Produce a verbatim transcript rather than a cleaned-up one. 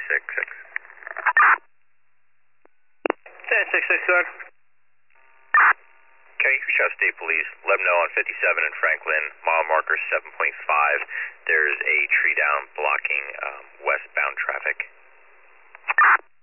six six. ten six six, sir. Okay, Shasta State Police, let them know on fifty-seven in Franklin, mile marker seven point five, there's a tree down blocking um, westbound traffic.